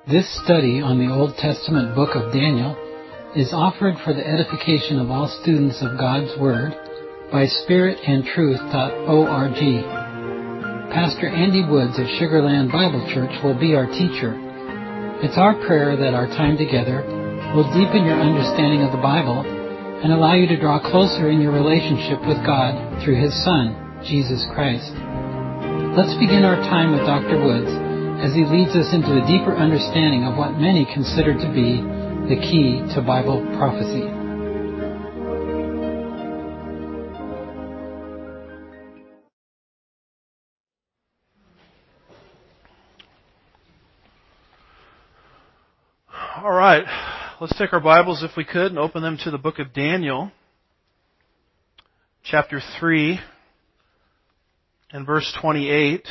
This study on the Old Testament book of Daniel is offered for the edification of all students of God's Word by spiritandtruth.org. Pastor Andy Woods of Sugarland Bible Church will be our teacher. It's our prayer that our time together will deepen your understanding of the Bible and allow you to draw closer in your relationship with God through His Son, Jesus Christ. Let's begin our time with Dr. Woods as he leads us into a deeper understanding of what many consider to be the key to Bible prophecy. All right, let's take our Bibles, if we could, and open them to the book of Daniel, chapter 3, and verse 28.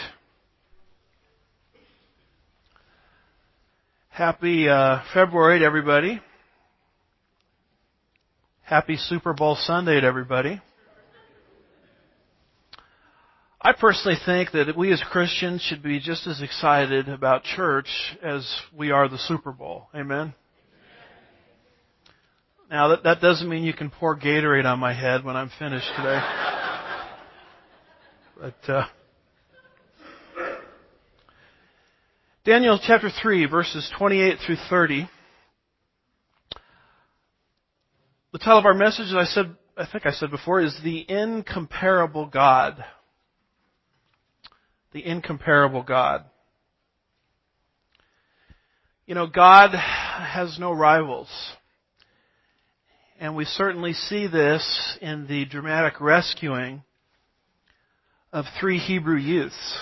Happy February to everybody. Happy Super Bowl Sunday to everybody. I personally think that we as Christians should be just as excited about church as we are the Super Bowl. Amen? Now, that doesn't mean you can pour Gatorade on my head when I'm finished today. But Daniel chapter 3, verses 28 through 30. The title of our message, I think I said before, is The Incomparable God. The Incomparable God. You know, God has no rivals. And we certainly see this in the dramatic rescuing of 3 Hebrew youths.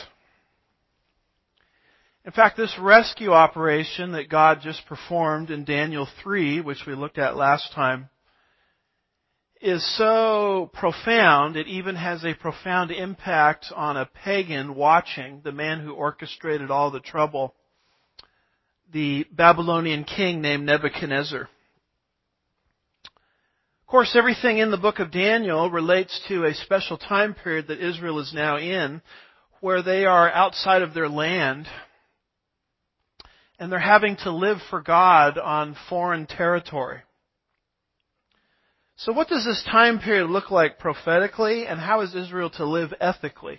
In fact, this rescue operation that God just performed in Daniel 3, which we looked at last time, is so profound, it even has a profound impact on a pagan watching, the man who orchestrated all the trouble, the Babylonian king named Nebuchadnezzar. Of course, everything in the book of Daniel relates to a special time period that Israel is now in, where they are outside of their land, and they're having to live for God on foreign territory. So what does this time period look like prophetically, and how is Israel to live ethically?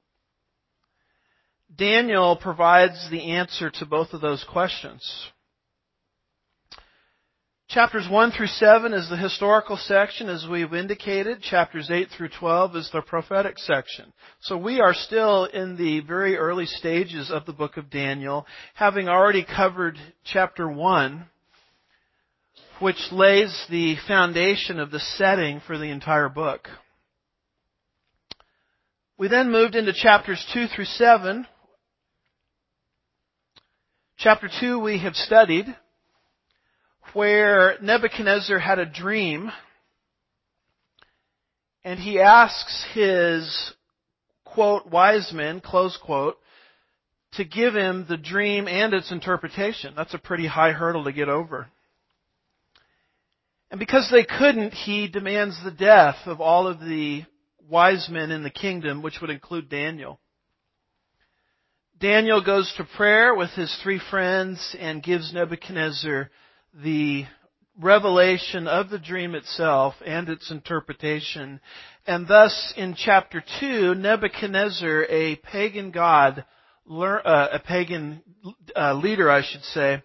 Daniel provides the answer to both of those questions. Chapters 1 through 7 is the historical section, as we've indicated. Chapters 8 through 12 is the prophetic section. So we are still in the very early stages of the book of Daniel, having already covered chapter 1, which lays the foundation of the setting for the entire book. We then moved into chapters 2 through 7. Chapter 2 we have studied, where Nebuchadnezzar had a dream, and he asks his, quote, wise men, close quote, to give him the dream and its interpretation. That's a pretty high hurdle to get over. And because they couldn't, he demands the death of all of the wise men in the kingdom, which would include Daniel. Daniel goes to prayer with his 3 friends and gives Nebuchadnezzar the revelation of the dream itself and its interpretation. And thus, in chapter 2, Nebuchadnezzar, a pagan god, a pagan leader, I should say,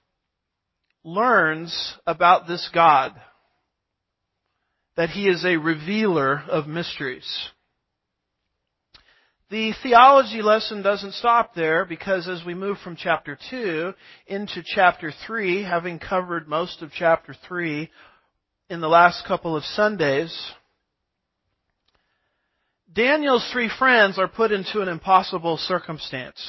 learns about this God, that he is a revealer of mysteries. The theology lesson doesn't stop there, because as we move from chapter 2 into chapter 3, having covered most of chapter 3 in the last couple of Sundays, Daniel's 3 friends are put into an impossible circumstance.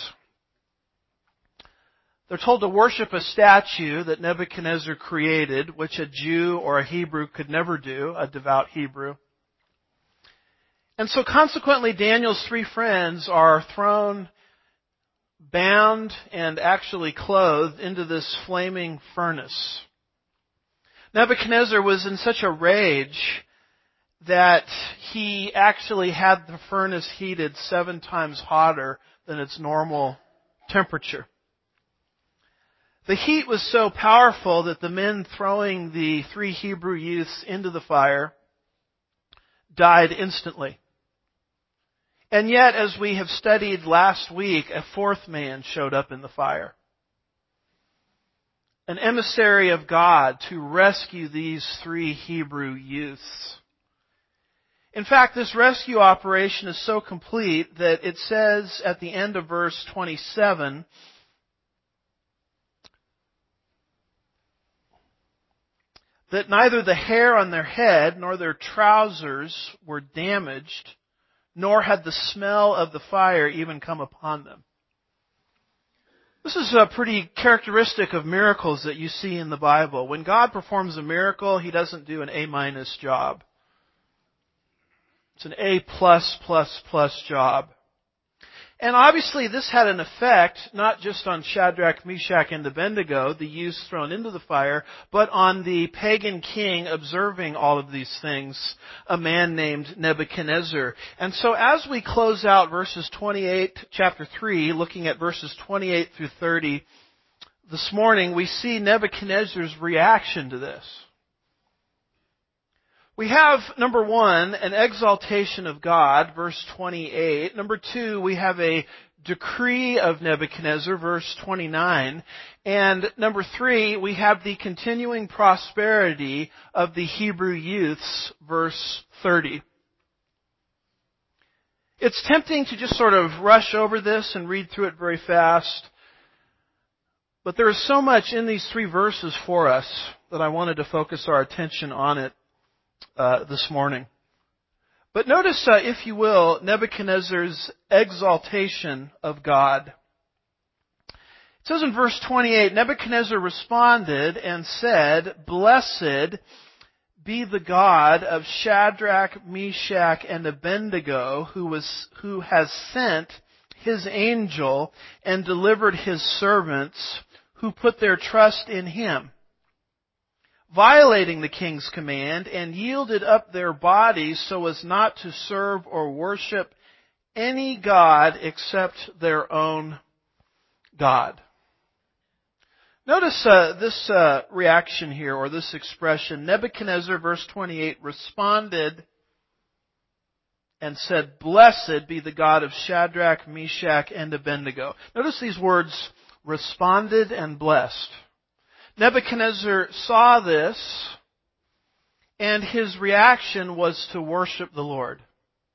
They're told to worship a statue that Nebuchadnezzar created, which a Jew or a Hebrew could never do, a devout Hebrew. And so consequently, Daniel's 3 friends are thrown, bound, and actually clothed into this flaming furnace. Nebuchadnezzar was in such a rage that he actually had the furnace heated 7 times hotter than its normal temperature. The heat was so powerful that the men throwing the 3 Hebrew youths into the fire died instantly. And yet, as we have studied last week, a 4th man showed up in the fire. An emissary of God to rescue these 3 Hebrew youths. In fact, this rescue operation is so complete that it says at the end of verse 27, that neither the hair on their head nor their trousers were damaged, nor had the smell of the fire even come upon them. This is pretty characteristic of miracles that you see in the Bible. When God performs a miracle, He doesn't do an A- job. It's an A+++ job. And obviously this had an effect not just on Shadrach, Meshach, and Abednego, the youths thrown into the fire, but on the pagan king observing all of these things, a man named Nebuchadnezzar. And so as we close out verses 28, chapter 3, looking at verses 28 through 30, this morning we see Nebuchadnezzar's reaction to this. We have, number 1, an exaltation of God, verse 28. Number 2, we have a decree of Nebuchadnezzar, verse 29. And number 3, we have the continuing prosperity of the Hebrew youths, verse 30. It's tempting to just sort of rush over this and read through it very fast. But there is so much in these 3 verses for us that I wanted to focus our attention on it this morning. But notice, if you will, Nebuchadnezzar's exaltation of God. It says in verse 28, Nebuchadnezzar responded and said, "Blessed be the God of Shadrach, Meshach, and Abednego, who has sent His angel and delivered His servants who put their trust in Him, violating the king's command, and yielded up their bodies so as not to serve or worship any god except their own God." Notice this reaction here, or this expression. Nebuchadnezzar, verse 28, responded and said, "Blessed be the God of Shadrach, Meshach, and Abednego." Notice these words, responded and blessed. Nebuchadnezzar saw this, and his reaction was to worship the Lord.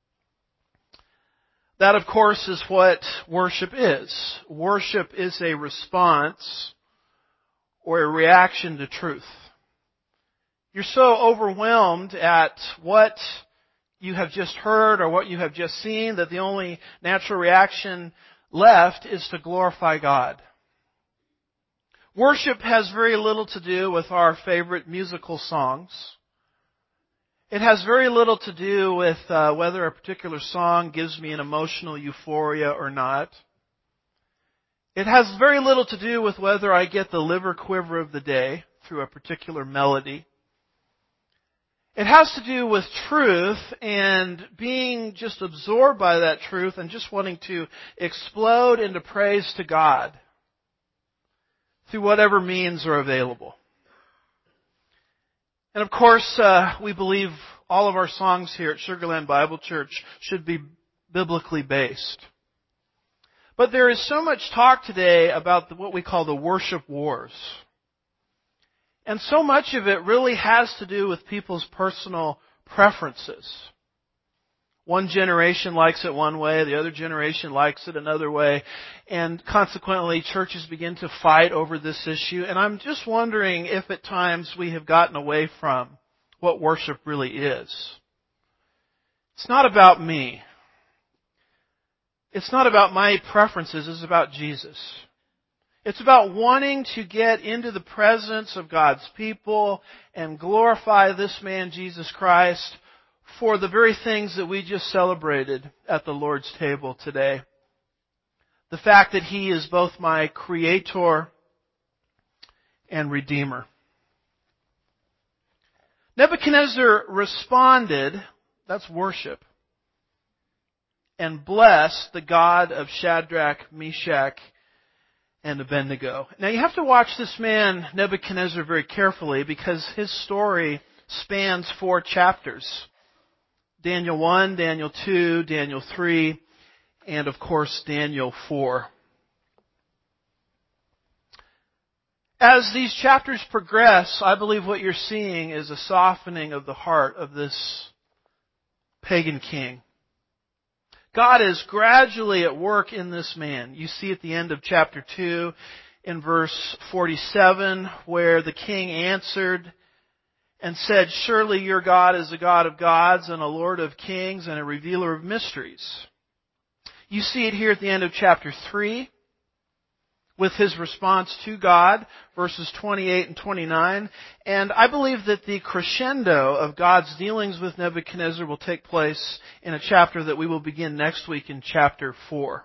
That, of course, is what worship is. Worship is a response or a reaction to truth. You're so overwhelmed at what you have just heard or what you have just seen that the only natural reaction left is to glorify God. Worship has very little to do with our favorite musical songs. It has very little to do with whether a particular song gives me an emotional euphoria or not. It has very little to do with whether I get the liver quiver of the day through a particular melody. It has to do with truth and being just absorbed by that truth and just wanting to explode into praise to God through whatever means are available. And of course, we believe all of our songs here at Sugar Land Bible Church should be biblically based. But there is so much talk today about what we call the worship wars. And so much of it really has to do with people's personal preferences. One generation likes it one way, the other generation likes it another way, and consequently churches begin to fight over this issue. And I'm just wondering if at times we have gotten away from what worship really is. It's not about me. It's not about my preferences, it's about Jesus. It's about wanting to get into the presence of God's people and glorify this man, Jesus Christ, for the very things that we just celebrated at the Lord's table today. The fact that He is both my Creator and Redeemer. Nebuchadnezzar responded, that's worship, and blessed the God of Shadrach, Meshach, and Abednego. Now you have to watch this man Nebuchadnezzar very carefully because his story spans 4 chapters. Daniel 1, Daniel 2, Daniel 3, and of course Daniel 4. As these chapters progress, I believe what you're seeing is a softening of the heart of this pagan king. God is gradually at work in this man. You see at the end of chapter 2 in verse 47 where the king answered and said, "Surely your God is a God of gods and a Lord of kings and a revealer of mysteries." You see it here at the end of chapter 3 with his response to God, verses 28 and 29. And I believe that the crescendo of God's dealings with Nebuchadnezzar will take place in a chapter that we will begin next week in chapter 4.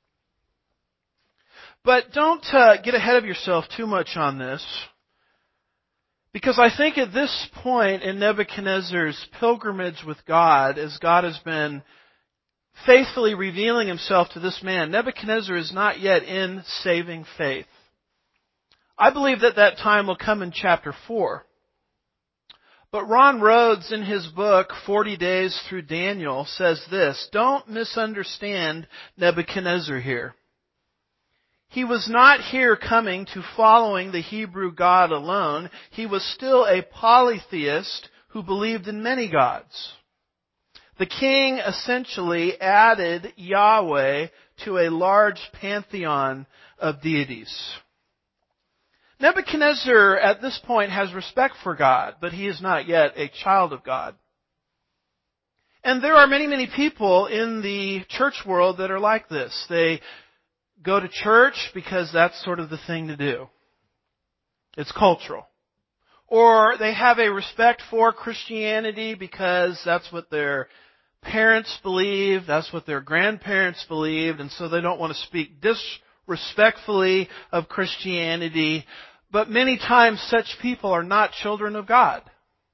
But don't get ahead of yourself too much on this, because I think at this point in Nebuchadnezzar's pilgrimage with God, as God has been faithfully revealing himself to this man, Nebuchadnezzar is not yet in saving faith. I believe that time will come in chapter 4. But Ron Rhodes, in his book, 40 Days Through Daniel, says this: don't misunderstand Nebuchadnezzar here. He was not here coming to following the Hebrew God alone. He was still a polytheist who believed in many gods. The king essentially added Yahweh to a large pantheon of deities. Nebuchadnezzar at this point has respect for God, but he is not yet a child of God. And there are many, many people in the church world that are like this. They go to church because that's sort of the thing to do. It's cultural. Or they have a respect for Christianity because that's what their parents believe, that's what their grandparents believed, and so they don't want to speak disrespectfully of Christianity. But many times such people are not children of God.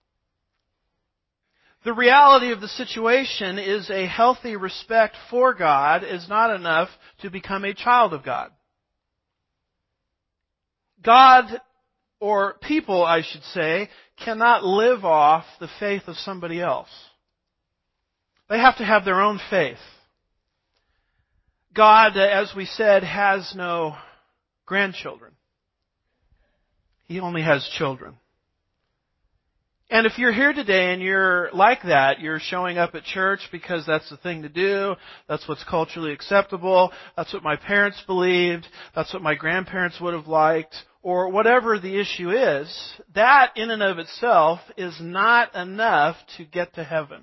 The reality of the situation is a healthy respect for God is not enough to become a child of God. God, or people I should say, cannot live off the faith of somebody else. They have to have their own faith. God, as we said, has no grandchildren. He only has children. And if you're here today and you're like that, you're showing up at church because that's the thing to do, that's what's culturally acceptable, that's what my parents believed, that's what my grandparents would have liked, or whatever the issue is, that in and of itself is not enough to get to heaven.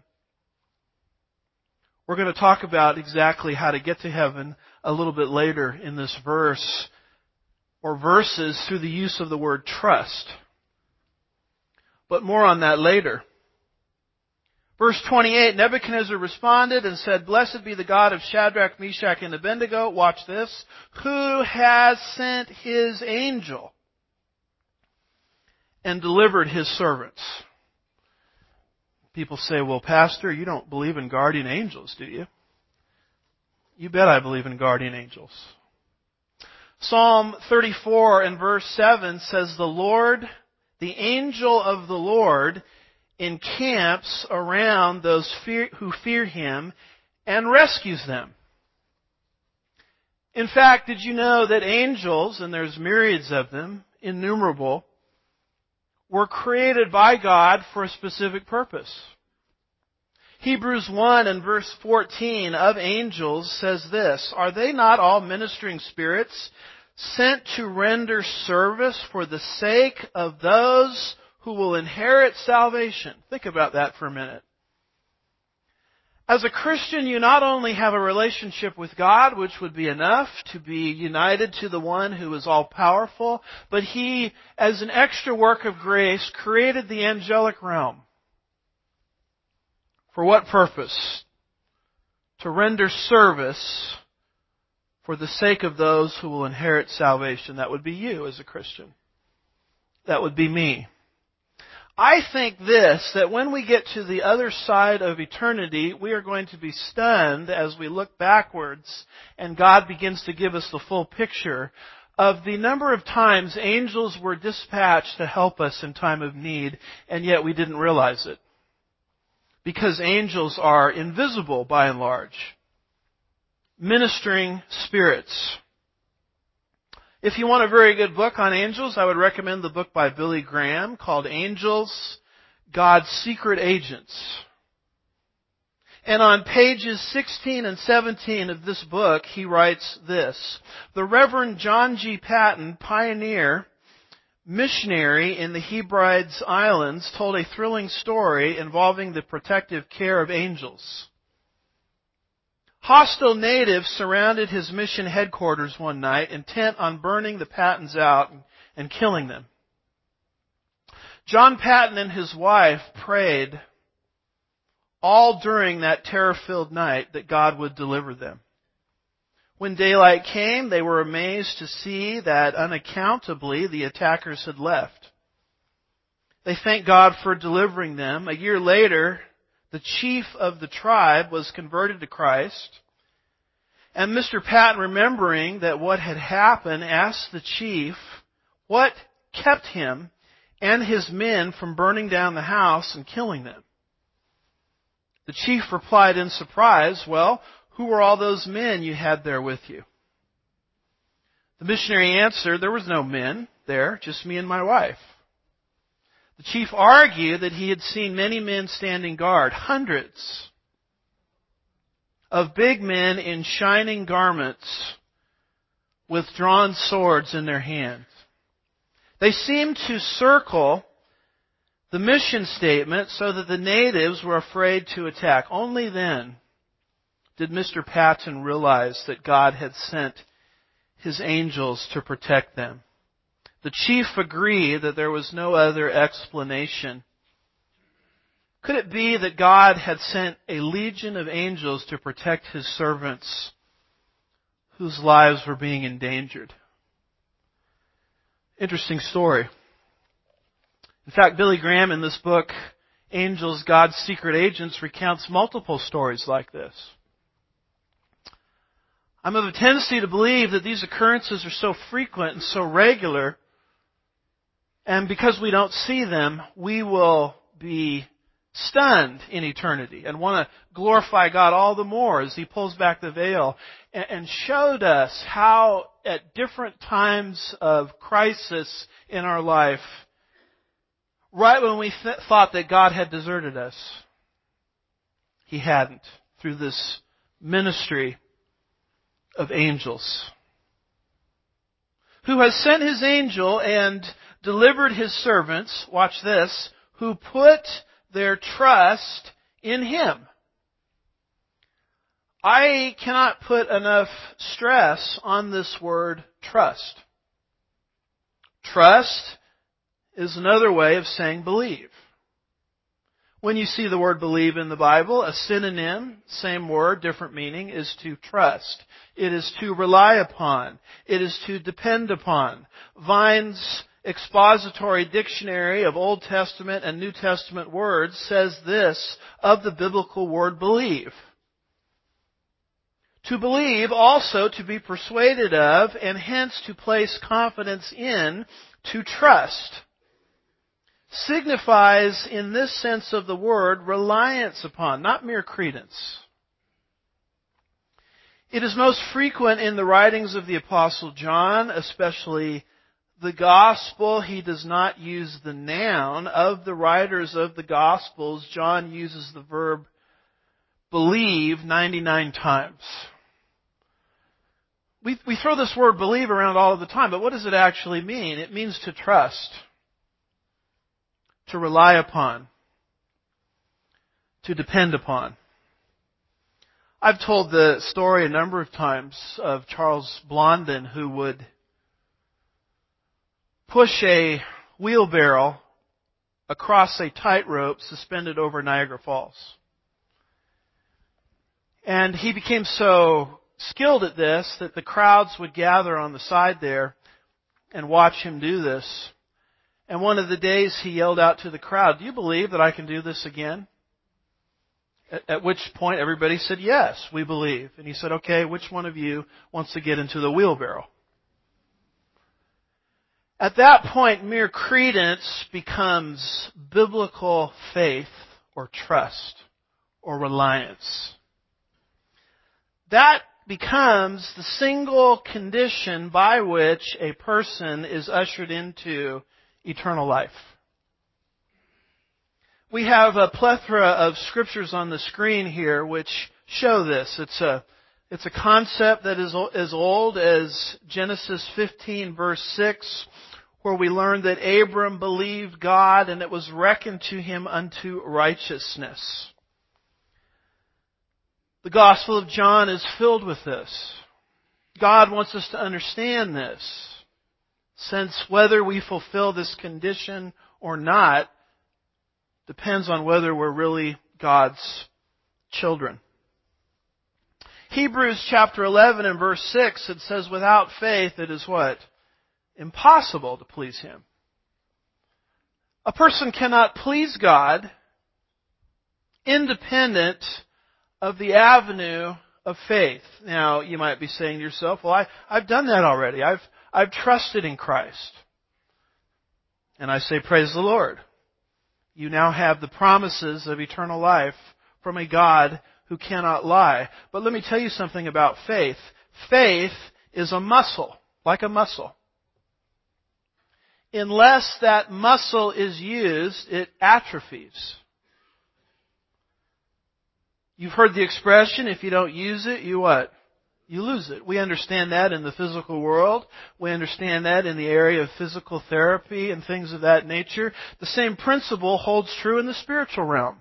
We're going to talk about exactly how to get to heaven a little bit later in this verse, or verses, through the use of the word trust. But more on that later. Verse 28, Nebuchadnezzar responded and said, "Blessed be the God of Shadrach, Meshach, and Abednego," watch this, "who has sent his angel and delivered his servants." People say, "Well, Pastor, you don't believe in guardian angels, do you?" You bet I believe in guardian angels. Psalm 34 and verse 7 says, the angel of the Lord encamps around those who fear him and rescues them. In fact, did you know that angels, and there's myriads of them, innumerable, were created by God for a specific purpose? Hebrews 1 and verse 14 of angels says this: "Are they not all ministering spirits sent to render service for the sake of those who will inherit salvation?" Think about that for a minute. As a Christian, you not only have a relationship with God, which would be enough to be united to the one who is all-powerful, but He, as an extra work of grace, created the angelic realm. For what purpose? To render service for the sake of those who will inherit salvation. That would be you as a Christian. That would be me. I think that when we get to the other side of eternity, we are going to be stunned as we look backwards and God begins to give us the full picture of the number of times angels were dispatched to help us in time of need, and yet we didn't realize it. Because angels are invisible by and large. Ministering spirits. If you want a very good book on angels, I would recommend the book by Billy Graham called Angels, God's Secret Agents. And on pages 16 and 17 of this book, he writes this: the Reverend John G. Patton, pioneer missionary in the Hebrides Islands, told a thrilling story involving the protective care of angels. Hostile natives surrounded his mission headquarters one night, intent on burning the Pattons out and killing them. John Patton and his wife prayed all during that terror-filled night that God would deliver them. When daylight came, they were amazed to see that unaccountably the attackers had left. They thanked God for delivering them. A year later, the chief of the tribe was converted to Christ. And Mr. Patton, remembering that what had happened, asked the chief what kept him and his men from burning down the house and killing them. The chief replied in surprise, "Well, who were all those men you had there with you?" The missionary answered, "There was no men there, just me and my wife." The chief argued that he had seen many men standing guard, hundreds of big men in shining garments with drawn swords in their hands. They seemed to circle the mission statement so that the natives were afraid to attack. Only then did Mr. Patton realize that God had sent His angels to protect them. The chief agreed that there was no other explanation. Could it be that God had sent a legion of angels to protect His servants whose lives were being endangered? Interesting story. In fact, Billy Graham in this book, Angels, God's Secret Agents, recounts multiple stories like this. I'm of a tendency to believe that these occurrences are so frequent and so regular, and because we don't see them, we will be stunned in eternity and want to glorify God all the more as He pulls back the veil and showed us how at different times of crisis in our life, right when we thought that God had deserted us, He hadn't, through this ministry of angels, who has sent His angel and delivered His servants, watch this, who put their trust in Him. I cannot put enough stress on this word trust. Trust is another way of saying believe. When you see the word believe in the Bible, a synonym, same word, different meaning, is to trust. It is to rely upon. It is to depend upon. Vine's expository dictionary of Old Testament and New Testament words says this of the biblical word believe. To believe, also to be persuaded of, and hence to place confidence in, to trust, signifies in this sense of the word reliance upon, not mere credence. It is most frequent in the writings of the Apostle John, especially the Gospel. He does not use the noun. Of the writers of the Gospels, John uses the verb believe 99 times. We throw this word believe around all of the time, but what does it actually mean? It means to trust, to rely upon, to depend upon. I've told the story a number of times of Charles Blondin, who would push a wheelbarrow across a tightrope suspended over Niagara Falls. And he became so skilled at this that the crowds would gather on the side there and watch him do this. And one of the days he yelled out to the crowd, "Do you believe that I can do this again?" At which point everybody said, "Yes, we believe." And he said, "Okay, which one of you wants to get into the wheelbarrow?" At that point, mere credence becomes biblical faith or trust or reliance. That becomes the single condition by which a person is ushered into eternal life. We have a plethora of scriptures on the screen here which show this. It's a concept that is as old as Genesis 15 verse 6, where we learn that Abram believed God and it was reckoned to him unto righteousness. The Gospel of John is filled with this. God wants us to understand this, since whether we fulfill this condition or not depends on whether we're really God's children. Hebrews chapter 11 and verse 6, it says, without faith it is what? Impossible to please Him. A person cannot please God independent of the avenue of faith. Now, you might be saying to yourself, well, I've done that already. I've trusted in Christ. And I say, praise the Lord. You now have the promises of eternal life from a God who cannot lie. But let me tell you something about faith. Faith is a muscle, like a muscle. Unless that muscle is used, it atrophies. You've heard the expression, if you don't use it, you what? You lose it. We understand that in the physical world. We understand that in the area of physical therapy and things of that nature. The same principle holds true in the spiritual realm.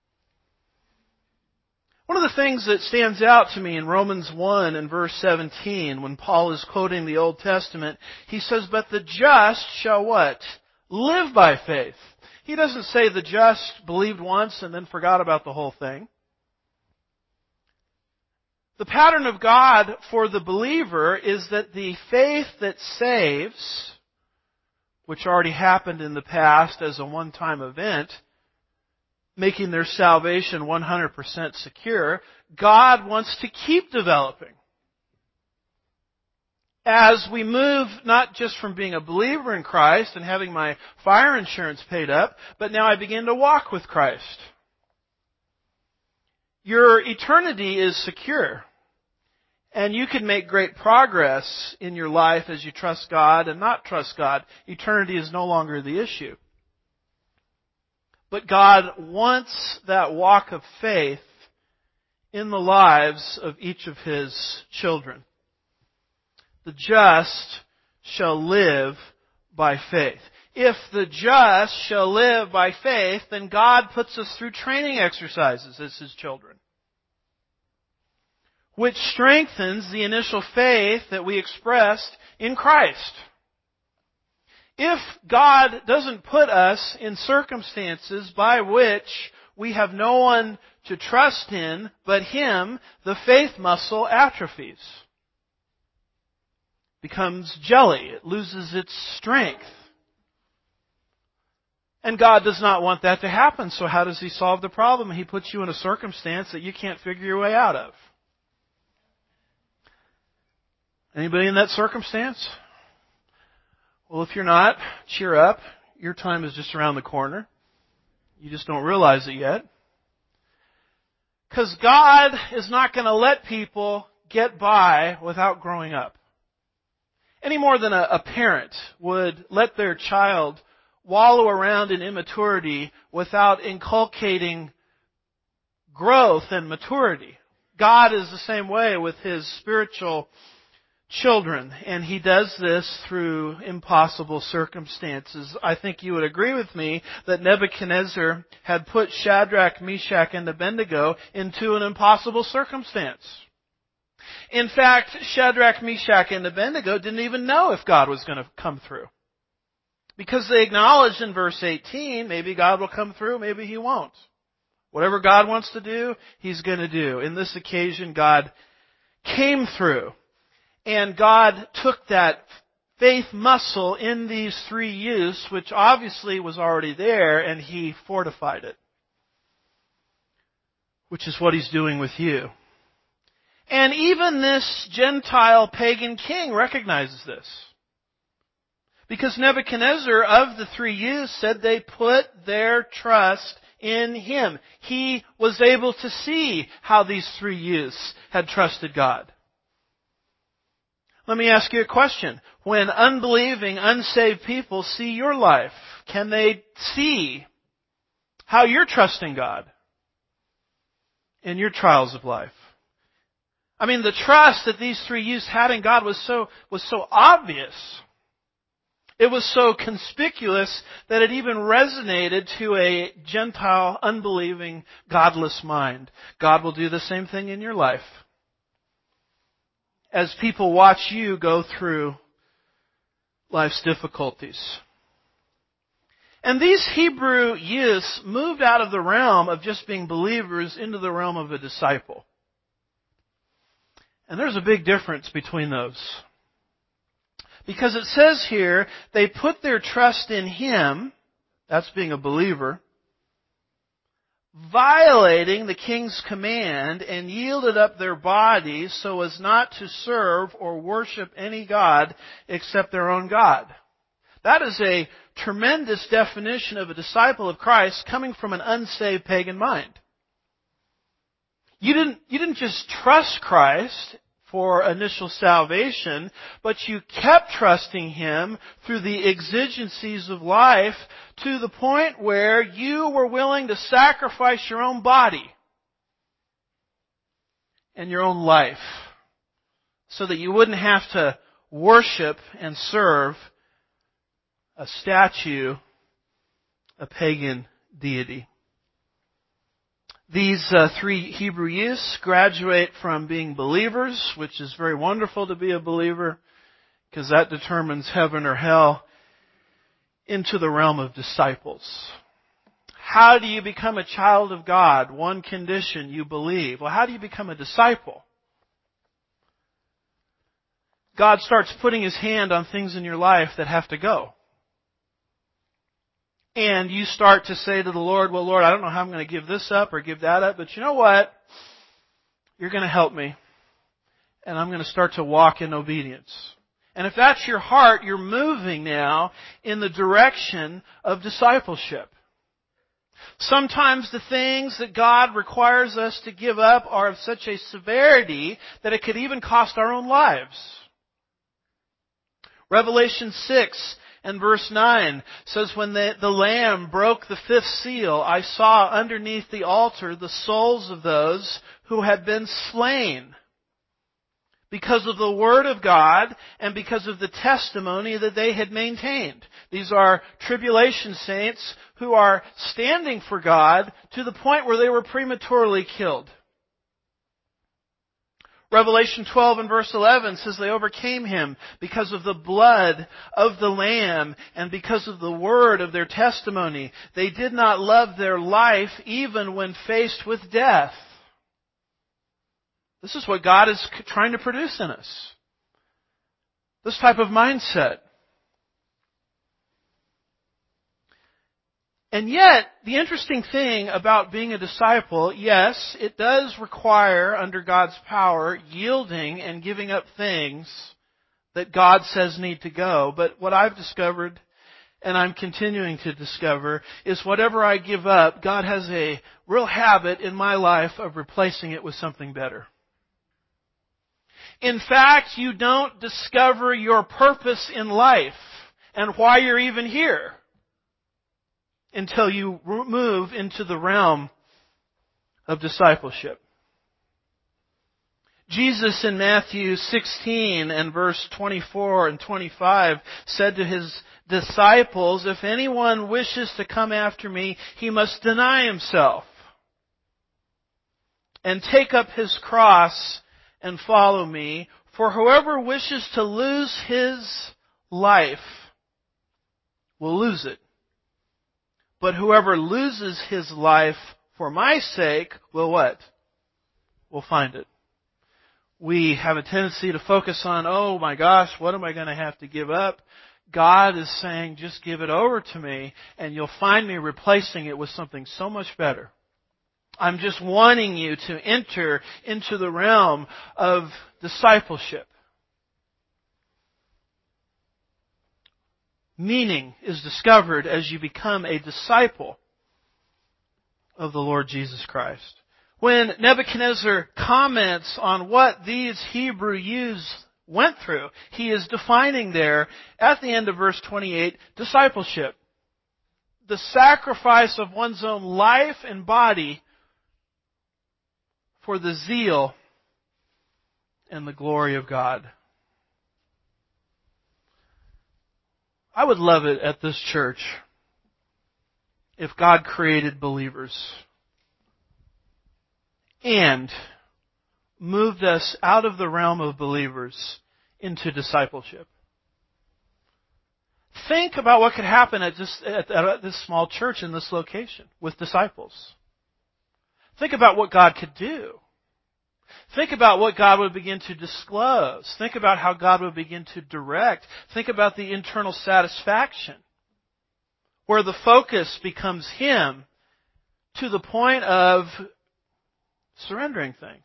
One of the things that stands out to me in Romans 1 and verse 17, when Paul is quoting the Old Testament, he says, but the just shall what? Live by faith. He doesn't say the just believed once and then forgot about the whole thing. The pattern of God for the believer is that the faith that saves, which already happened in the past as a one-time event, making their salvation 100% secure, God wants to keep developing. As we move not just from being a believer in Christ and having my fire insurance paid up, but now I begin to walk with Christ. Your eternity is secure. And you can make great progress in your life as you trust God and not trust God. Eternity is no longer the issue. But God wants that walk of faith in the lives of each of His children. The just shall live by faith. If the just shall live by faith, then God puts us through training exercises as His children, which strengthens the initial faith that we expressed in Christ. If God doesn't put us in circumstances by which we have no one to trust in but Him, the faith muscle atrophies, becomes jelly. It loses its strength. And God does not want that to happen, so how does He solve the problem? He puts you in a circumstance that you can't figure your way out of. Anybody in that circumstance? Well, if you're not, cheer up. Your time is just around the corner. You just don't realize it yet. Because God is not going to let people get by without growing up. Any more than a parent would let their child wallow around in immaturity without inculcating growth and maturity. God is the same way with His spiritual children, and He does this through impossible circumstances. I think you would agree with me that Nebuchadnezzar had put Shadrach, Meshach, and Abednego into an impossible circumstance. In fact, Shadrach, Meshach, and Abednego didn't even know if God was going to come through. Because they acknowledged in verse 18, maybe God will come through, maybe He won't. Whatever God wants to do, He's going to do. In this occasion, God came through. And God took that faith muscle in these three youths, which obviously was already there, and He fortified it. Which is what He's doing with you. And even this Gentile pagan king recognizes this. Because Nebuchadnezzar, of the three youths, said they put their trust in him. He was able to see how these three youths had trusted God. Let me ask you a question. When unbelieving, unsaved people see your life, can they see how you're trusting God in your trials of life? I mean, the trust that these three youths had in God was so obvious. It was so conspicuous that it even resonated to a Gentile, unbelieving, godless mind. God will do the same thing in your life. As people watch you go through life's difficulties. And these Hebrew youths moved out of the realm of just being believers into the realm of a disciple. And there's a big difference between those. Because it says here, they put their trust in Him, that's being a believer, violating the king's command, and yielded up their bodies so as not to serve or worship any god except their own God. That is a tremendous definition of a disciple of Christ coming from an unsaved pagan mind. You didn't just trust Christ for initial salvation, but you kept trusting Him through the exigencies of life to the point where you were willing to sacrifice your own body and your own life so that you wouldn't have to worship and serve a statue, a pagan deity. These three Hebrew youths graduate from being believers, which is very wonderful to be a believer, because that determines heaven or hell, into the realm of disciples. How do you become a child of God? One condition, you believe. Well, how do you become a disciple? God starts putting His hand on things in your life that have to go. And you start to say to the Lord, well, Lord, I don't know how I'm going to give this up or give that up, but you know what? You're going to help me. And I'm going to start to walk in obedience. And if that's your heart, you're moving now in the direction of discipleship. Sometimes the things that God requires us to give up are of such a severity that it could even cost our own lives. Revelation 6 and verse 9 says, when the Lamb broke the fifth seal, I saw underneath the altar the souls of those who had been slain because of the Word of God and because of the testimony that they had maintained. These are tribulation saints who are standing for God to the point where they were prematurely killed. Revelation 12 and verse 11 says they overcame Him because of the blood of the Lamb and because of the word of their testimony. They did not love their life even when faced with death. This is what God is trying to produce in us. This type of mindset. And yet, the interesting thing about being a disciple, yes, it does require, under God's power, yielding and giving up things that God says need to go. But what I've discovered, and I'm continuing to discover, is whatever I give up, God has a real habit in my life of replacing it with something better. In fact, you don't discover your purpose in life and why you're even here until you move into the realm of discipleship. Jesus in Matthew 16 and verse 24 and 25 said to His disciples, if anyone wishes to come after me, he must deny himself and take up his cross and follow me. For whoever wishes to lose his life will lose it. But whoever loses his life for my sake will what? Will find it. We have a tendency to focus on, oh my gosh, what am I going to have to give up? God is saying, just give it over to me, and you'll find me replacing it with something so much better. I'm just wanting you to enter into the realm of discipleship. meaning is discovered as you become a disciple of the Lord Jesus Christ. When Nebuchadnezzar comments on what these Hebrew youths went through, he is defining there, at the end of verse 28, discipleship. The sacrifice of one's own life and body for the zeal and the glory of God. I would love it at this church if God created believers and moved us out of the realm of believers into discipleship. Think about what could happen at this small church in this location with disciples. Think about what God could do. Think about what God would begin to disclose. Think about how God would begin to direct. Think about the internal satisfaction where the focus becomes Him to the point of surrendering things.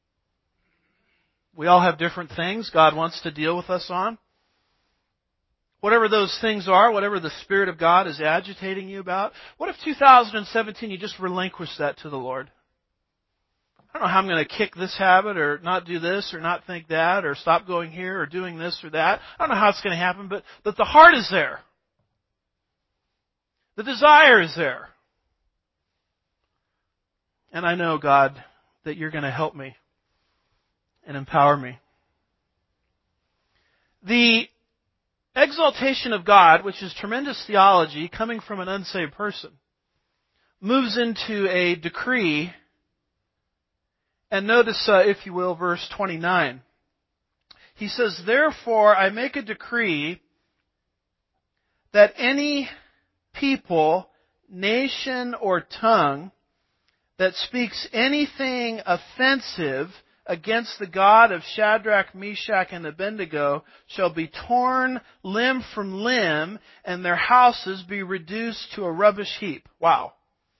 We all have different things God wants to deal with us on. Whatever those things are, whatever the Spirit of God is agitating you about, what if 2017 you just relinquish that to the Lord? I don't know how I'm going to kick this habit or not do this or not think that or stop going here or doing this or that. I don't know how it's going to happen, but the heart is there. The desire is there. And I know, God, that you're going to help me and empower me. The exaltation of God, which is tremendous theology coming from an unsaved person, moves into a decree. And notice, if you will, verse 29. He says, "Therefore I make a decree that any people, nation, or tongue that speaks anything offensive against the God of Shadrach, Meshach, and Abednego shall be torn limb from limb, and their houses be reduced to a rubbish heap." Wow.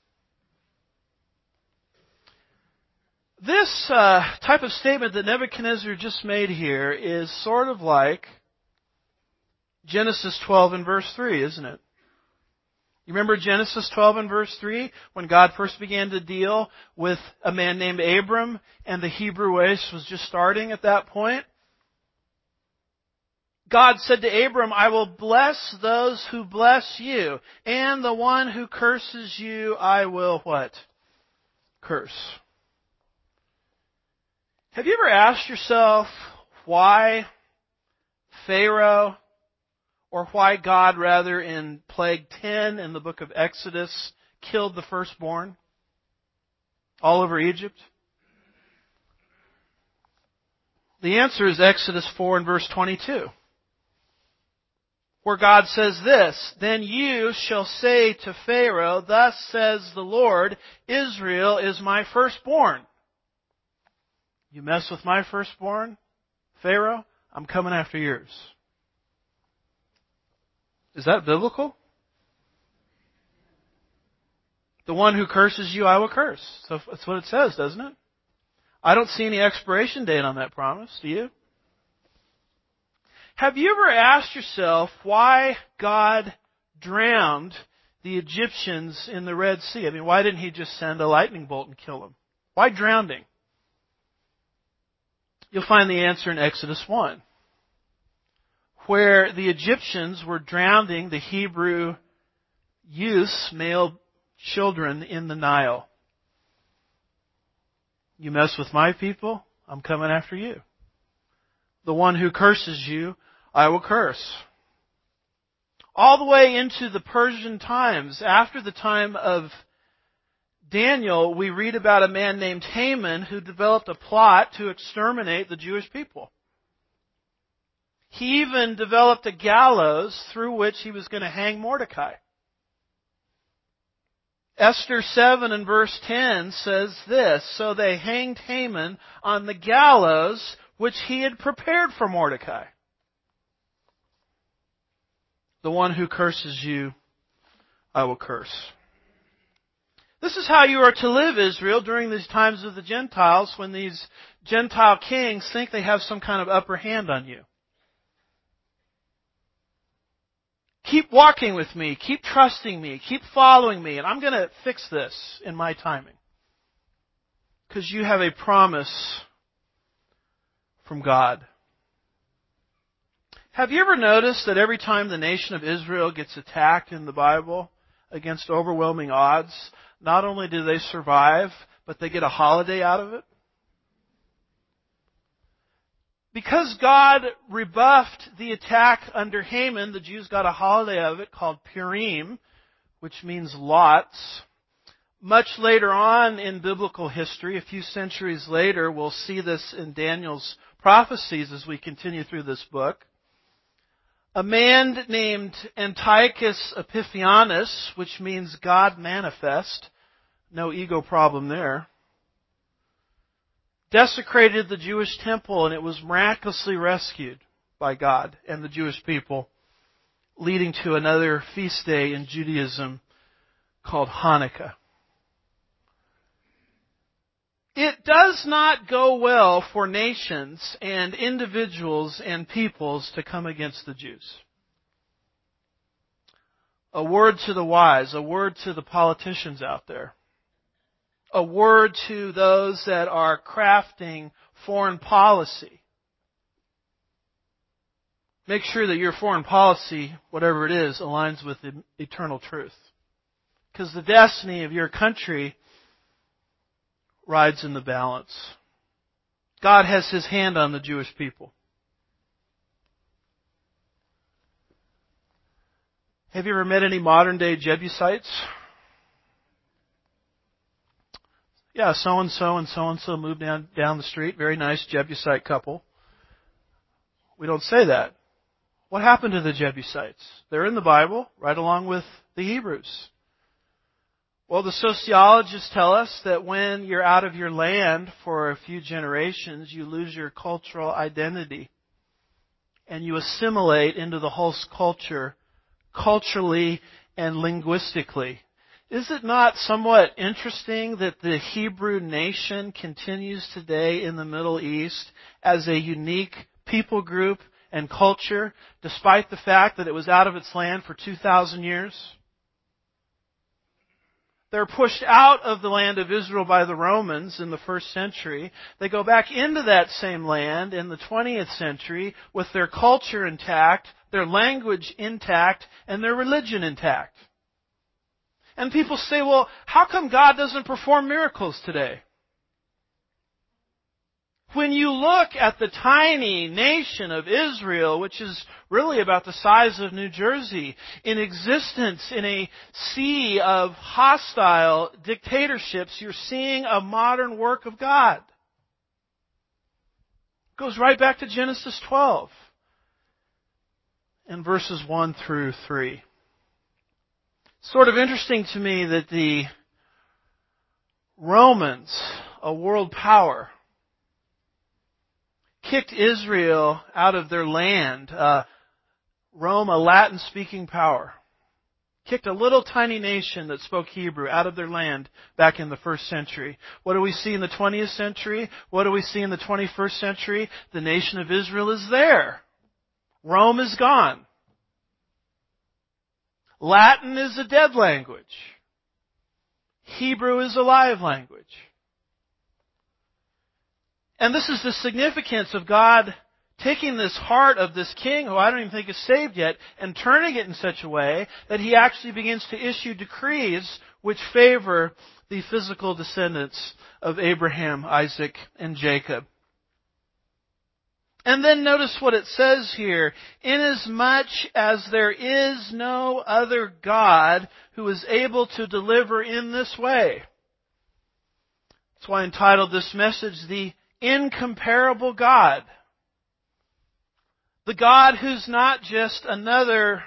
This type of statement that Nebuchadnezzar just made here is sort of like Genesis 12 and verse 3, isn't it? You remember Genesis 12 and verse 3? When God first began to deal with a man named Abram, and the Hebrew race was just starting at that point? God said to Abram, "I will bless those who bless you, and the one who curses you, I will" what? Curse. Have you ever asked yourself why Pharaoh, or why God, rather, in Plague 10 in the book of Exodus, killed the firstborn all over Egypt? The answer is Exodus 4 and verse 22, where God says this, "Then you shall say to Pharaoh, thus says the Lord, Israel is my firstborn. You mess with my firstborn, Pharaoh, I'm coming after yours." Is that biblical? The one who curses you, I will curse. So that's what it says, doesn't it? I don't see any expiration date on that promise. Do you? Have you ever asked yourself why God drowned the Egyptians in the Red Sea? I mean, why didn't He just send a lightning bolt and kill them? Why drowning? You'll find the answer in Exodus 1, where the Egyptians were drowning the Hebrew youths, male children, in the Nile. You mess with my people, I'm coming after you. The one who curses you, I will curse. All the way into the Persian times, after the time of Daniel, we read about a man named Haman who developed a plot to exterminate the Jewish people. He even developed a gallows through which he was going to hang Mordecai. Esther 7 and verse 10 says this, "So they hanged Haman on the gallows which he had prepared for Mordecai. The one who curses you, I will curse." This is how you are to live, Israel, during these times of the Gentiles, when these Gentile kings think they have some kind of upper hand on you. Keep walking with me. Keep trusting me. Keep following me. And I'm going to fix this in my timing. Because you have a promise from God. Have you ever noticed that every time the nation of Israel gets attacked in the Bible against overwhelming odds, not only do they survive, but they get a holiday out of it? Because God rebuffed the attack under Haman, the Jews got a holiday out of it called Purim, which means lots. Much later on in biblical history, a few centuries later, we'll see this in Daniel's prophecies as we continue through this book. A man named Antiochus Epiphanes, which means God manifest, no ego problem there, desecrated the Jewish temple, and it was miraculously rescued by God and the Jewish people, leading to another feast day in Judaism called Hanukkah. It does not go well for nations and individuals and peoples to come against the Jews. A word to the wise, a word to the politicians out there. A word to those that are crafting foreign policy. Make sure that your foreign policy, whatever it is, aligns with the eternal truth. Because the destiny of your country rides in the balance. God has His hand on the Jewish people. Have you ever met any modern day Jebusites? Yeah, so-and-so and so-and-so moved down the street. Very nice Jebusite couple. We don't say that. What happened to the Jebusites? They're in the Bible, right along with the Hebrews. Well, the sociologists tell us that when you're out of your land for a few generations, you lose your cultural identity. And you assimilate into the host culture, culturally and linguistically. Is it not somewhat interesting that the Hebrew nation continues today in the Middle East as a unique people group and culture, despite the fact that it was out of its land for 2,000 years? They're pushed out of the land of Israel by the Romans in the first century. They go back into that same land in the 20th century with their culture intact, their language intact, and their religion intact. And people say, well, how come God doesn't perform miracles today? When you look at the tiny nation of Israel, which is really about the size of New Jersey, in existence in a sea of hostile dictatorships, you're seeing a modern work of God. It goes right back to Genesis 12 and verses 1 through 3. Sort of interesting to me that the Romans, a world power, kicked Israel out of their land. Rome, a Latin-speaking power, kicked a little tiny nation that spoke Hebrew out of their land back in the first century. What do we see in the 20th century? What do we see in the 21st century? The nation of Israel is there. Rome is gone. Latin is a dead language. Hebrew is a live language. And this is the significance of God taking this heart of this king, who I don't even think is saved yet, and turning it in such a way that He actually begins to issue decrees which favor the physical descendants of Abraham, Isaac, and Jacob. And then notice what it says here. Inasmuch as there is no other God who is able to deliver in this way. That's why I entitled this message, The Incomparable God. The God who's not just another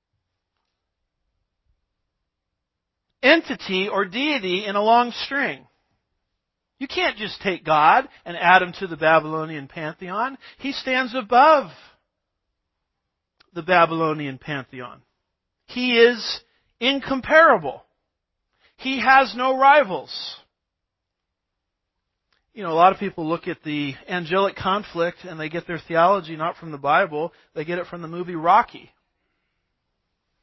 entity or deity in a long string. You can't just take God and add Him to the Babylonian pantheon. He stands above the Babylonian pantheon. He is incomparable. He has no rivals. You know, a lot of people look at the angelic conflict and they get their theology not from the Bible, they get it from the movie Rocky.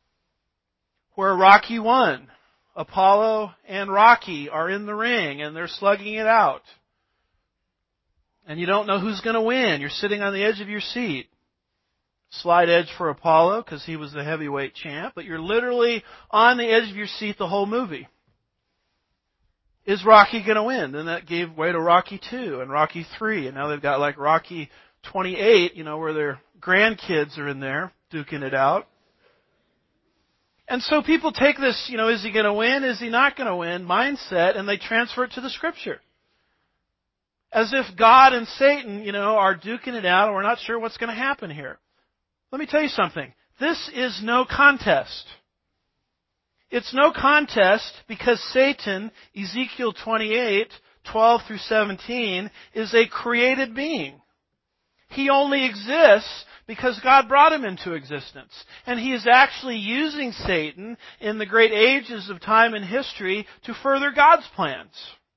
where Rocky won. Apollo and Rocky are in the ring and they're slugging it out. And you don't know who's going to win. You're sitting on the edge of your seat. Slight edge for Apollo because he was the heavyweight champ, but you're literally on the edge of your seat the whole movie. Is Rocky going to win? Then that gave way to Rocky 2 and Rocky 3, and now they've got like Rocky 28, where their grandkids are in there duking it out. And so people take this, is he going to win? Is he not going to win? Mindset, and they transfer it to the Scripture. As if God and Satan, are duking it out and we're not sure what's going to happen here. Let me tell you something. This is no contest. It's no contest because Satan, Ezekiel 28, 12 through 17, is a created being. He only exists because God brought him into existence. And he is actually using Satan in the great ages of time and history to further God's plans.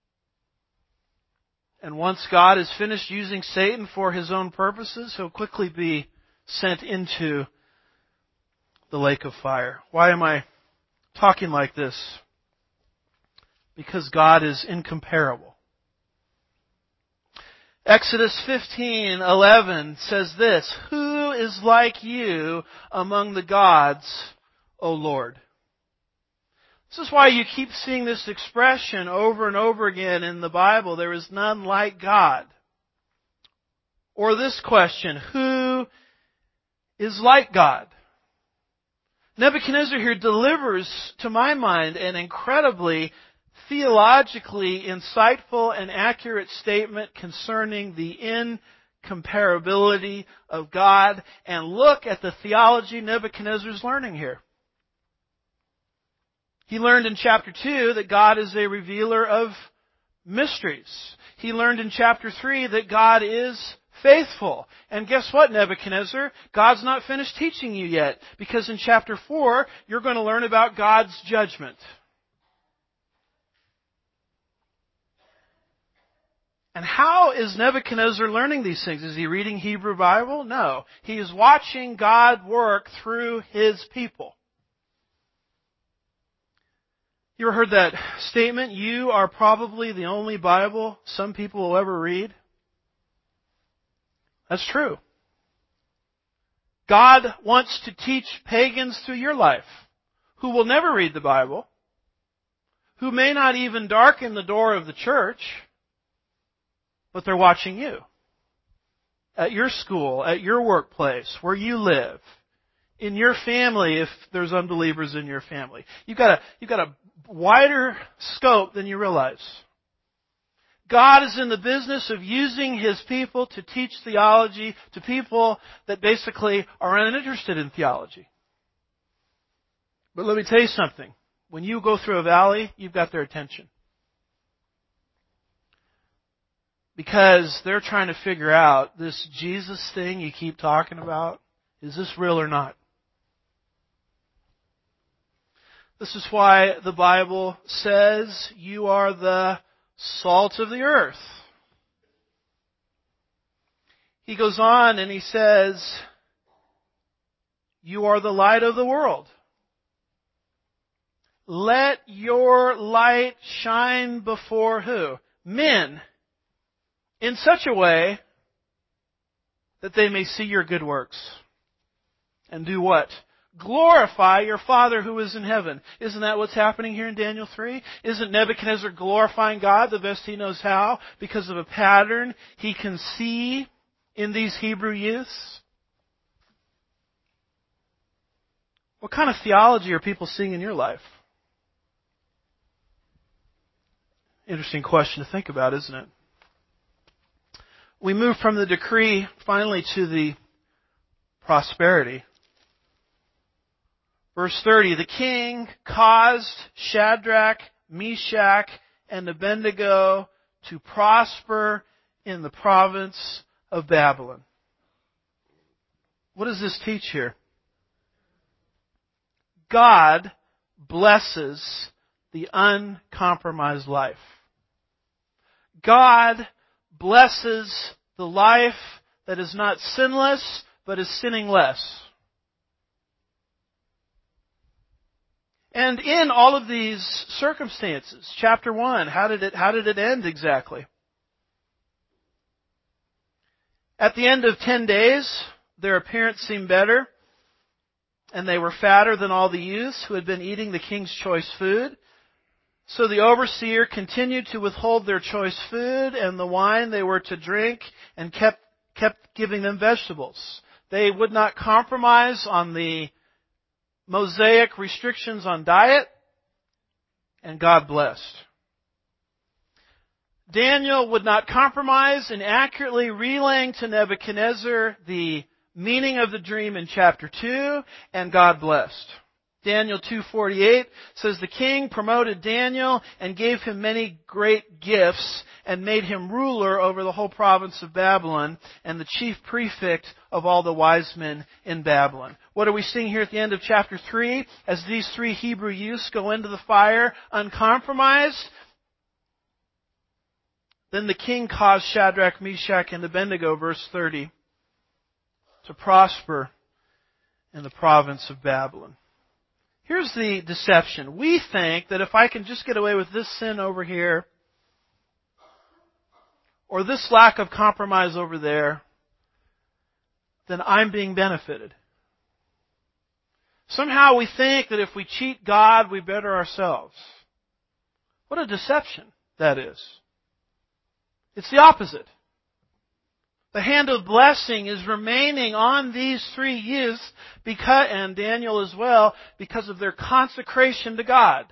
And once God is finished using Satan for his own purposes, he'll quickly be sent into the lake of fire. Why am I talking like this? Because God is incomparable. Exodus 15:11 says this, "Who is like you among the gods, O Lord?" This is why you keep seeing this expression over and over again in the Bible, there is none like God. Or this question, who is like God? Nebuchadnezzar here delivers, to my mind, an incredibly theologically insightful and accurate statement concerning the incomparability of God. And look at the theology Nebuchadnezzar's learning here. He learned in chapter 2 that God is a revealer of mysteries. He learned in chapter 3 that God is faithful. And guess what, Nebuchadnezzar? God's not finished teaching you yet, because in chapter 4, you're going to learn about God's judgment. And how is Nebuchadnezzar learning these things? Is he reading Hebrew Bible? No. He is watching God work through his people. You ever heard that statement, you are probably the only Bible some people will ever read? That's true. God wants to teach pagans through your life who will never read the Bible, who may not even darken the door of the church, but they're watching you. At your school, at your workplace, where you live, in your family if there's unbelievers in your family. You've got a wider scope than you realize. God is in the business of using His people to teach theology to people that basically are uninterested in theology. But let me tell you something. When you go through a valley, you've got their attention. Because they're trying to figure out this Jesus thing you keep talking about, is this real or not? This is why the Bible says you are the salt of the earth. He goes on and he says, you are the light of the world. Let your light shine before who? Men. In such a way that they may see your good works. And do what? Glorify your Father who is in heaven. Isn't that what's happening here in Daniel 3? Isn't Nebuchadnezzar glorifying God the best he knows how because of a pattern he can see in these Hebrew youths? What kind of theology are people seeing in your life? Interesting question to think about, isn't it? We move from the decree finally to the prosperity. Verse 30, the king caused Shadrach, Meshach, and Abednego to prosper in the province of Babylon. What does this teach here? God blesses the uncompromised life. God blesses the life that is not sinless, but is sinning less. And in all of these circumstances, chapter 1, how did it end exactly? At the end of 10 days, their appearance seemed better, and they were fatter than all the youths who had been eating the king's choice food. So the overseer continued to withhold their choice food and the wine they were to drink, and kept giving them vegetables. They would not compromise on the Mosaic restrictions on diet, and God blessed. Daniel would not compromise in accurately relaying to Nebuchadnezzar the meaning of the dream in chapter 2, and God blessed. Daniel 2:48 says, the king promoted Daniel and gave him many great gifts and made him ruler over the whole province of Babylon and the chief prefect of all the wise men in Babylon. What are we seeing here at the end of chapter 3? As these 3 Hebrew youths go into the fire uncompromised, then the king caused Shadrach, Meshach, and Abednego, verse 30, to prosper in the province of Babylon. Here's the deception. We think that if I can just get away with this sin over here, or this lack of compromise over there, then I'm being benefited. Somehow we think that if we cheat God, we better ourselves. What a deception that is. It's the opposite. The hand of blessing is remaining on these 3 youths, and Daniel as well, because of their consecration to God.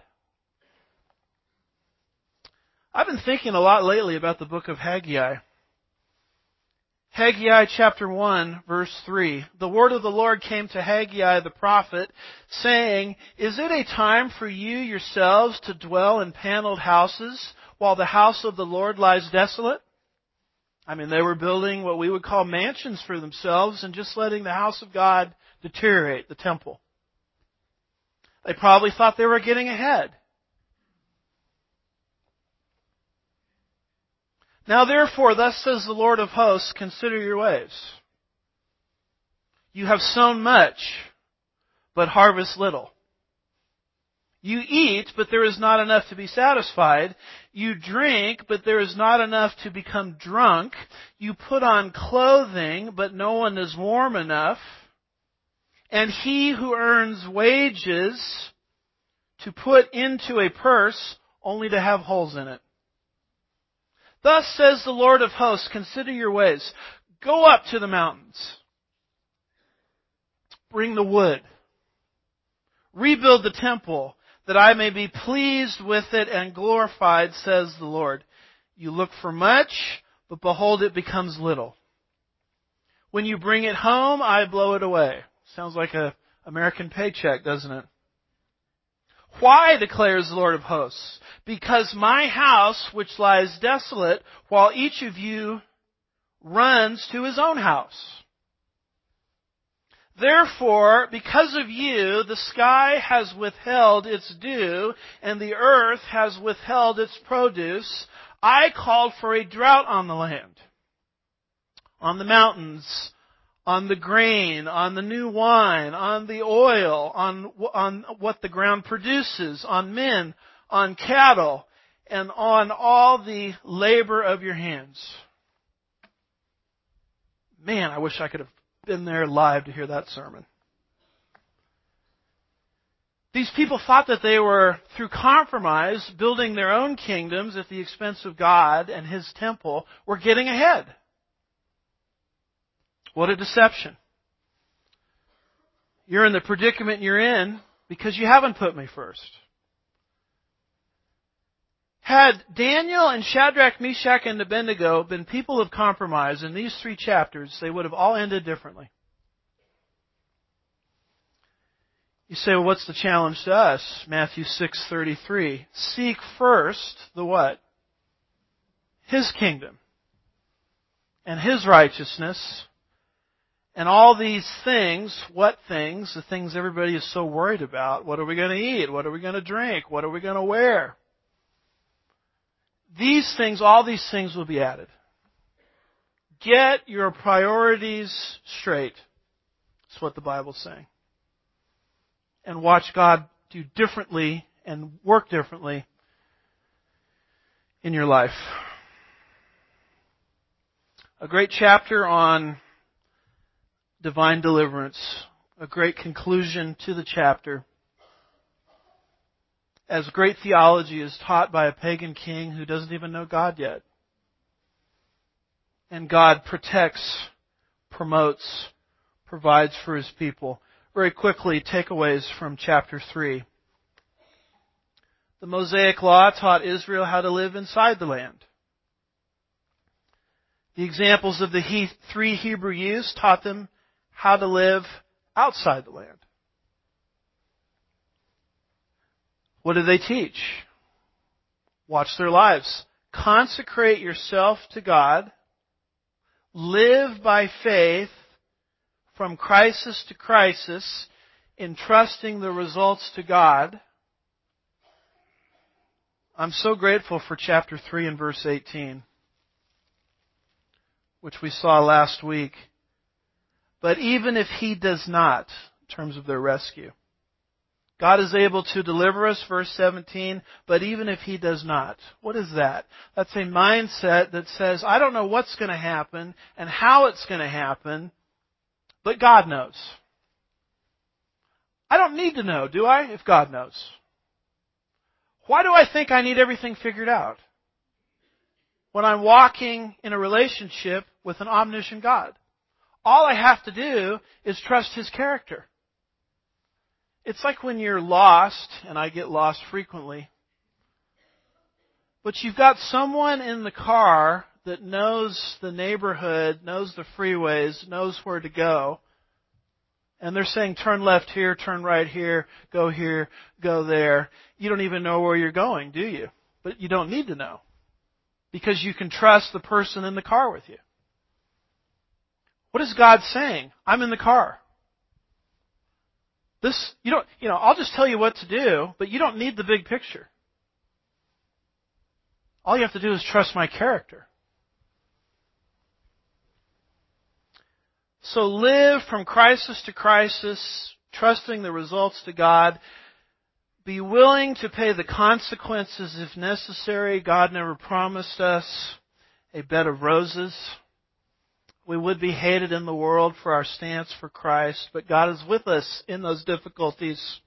I've been thinking a lot lately about the book of Haggai. Haggai chapter 1, verse 3. The word of the Lord came to Haggai the prophet, saying, is it a time for you yourselves to dwell in paneled houses, while the house of the Lord lies desolate? I mean, they were building what we would call mansions for themselves and just letting the house of God deteriorate, the temple. They probably thought they were getting ahead. Now therefore, thus says the Lord of hosts, consider your ways. You have sown much, but harvest little. You eat, but there is not enough to be satisfied. You drink, but there is not enough to become drunk. You put on clothing, but no one is warm enough. And he who earns wages to put into a purse only to have holes in it. Thus says the Lord of hosts, consider your ways. Go up to the mountains. Bring the wood. Rebuild the temple, that I may be pleased with it and glorified, says the Lord. You look for much, but behold, it becomes little. When you bring it home, I blow it away. Sounds like an American paycheck, doesn't it? Why, declares the Lord of hosts? Because my house, which lies desolate, while each of you runs to his own house. Therefore, because of you, the sky has withheld its dew, and the earth has withheld its produce. I called for a drought on the land, on the mountains, on the grain, on the new wine, on the oil, on what the ground produces, on men, on cattle, and on all the labor of your hands. Man, I wish I could have been there live to hear that sermon. These people thought that they were, through compromise, building their own kingdoms at the expense of God and His temple, were getting ahead. What a deception. You're in the predicament you're in because you haven't put me first. Had Daniel and Shadrach, Meshach, and Abednego been people of compromise in these 3 chapters, they would have all ended differently. You say, well, what's the challenge to us? Matthew 6:33. Seek first the what? His kingdom and His righteousness. And all these things, what things? The things everybody is so worried about. What are we going to eat? What are we going to drink? What are we going to wear? These things, all these things will be added. Get your priorities straight. That's what the Bible's saying. And watch God do differently and work differently in your life. A great chapter on divine deliverance. A great conclusion to the chapter. As great theology is taught by a pagan king who doesn't even know God yet. And God protects, promotes, provides for His people. Very quickly, takeaways from chapter 3. The Mosaic Law taught Israel how to live inside the land. The examples of the 3 Hebrew youths taught them how to live outside the land. What did they teach? Watch their lives. Consecrate yourself to God. Live by faith from crisis to crisis, entrusting the results to God. I'm so grateful for chapter 3 and verse 18, which we saw last week. But even if He does not, in terms of their rescue, God is able to deliver us, verse 17, but even if He does not. What is that? That's a mindset that says, I don't know what's going to happen and how it's going to happen, but God knows. I don't need to know, do I, if God knows? Why do I think I need everything figured out when I'm walking in a relationship with an omniscient God? All I have to do is trust His character. It's like when you're lost, and I get lost frequently, but you've got someone in the car that knows the neighborhood, knows the freeways, knows where to go, and they're saying turn left here, turn right here, go there. You don't even know where you're going, do you? But you don't need to know, because you can trust the person in the car with you. What is God saying? I'm in the car. I'll just tell you what to do, but you don't need the big picture. All you have to do is trust my character. So live from crisis to crisis, trusting the results to God. Be willing to pay the consequences if necessary. God never promised us a bed of roses. We would be hated in the world for our stance for Christ, but God is with us in those difficulties.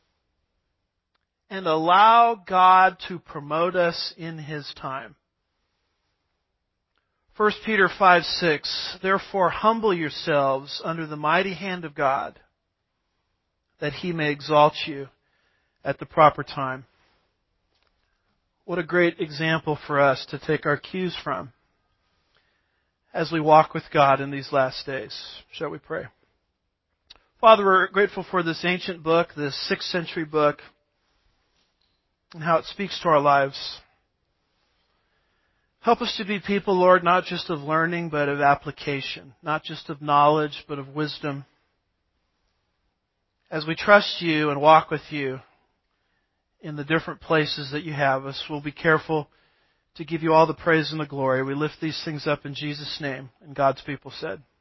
And allow God to promote us in His time. 1 Peter 5:6, therefore humble yourselves under the mighty hand of God, that He may exalt you at the proper time. What a great example for us to take our cues from as we walk with God in these last days. Shall we pray? Father, we're grateful for this ancient book, this 6th century book, and how it speaks to our lives. Help us to be people, Lord, not just of learning, but of application. Not just of knowledge, but of wisdom. As we trust You and walk with You in the different places that You have us, we'll be careful to give You all the praise and the glory. We lift these things up in Jesus' name. And God's people said,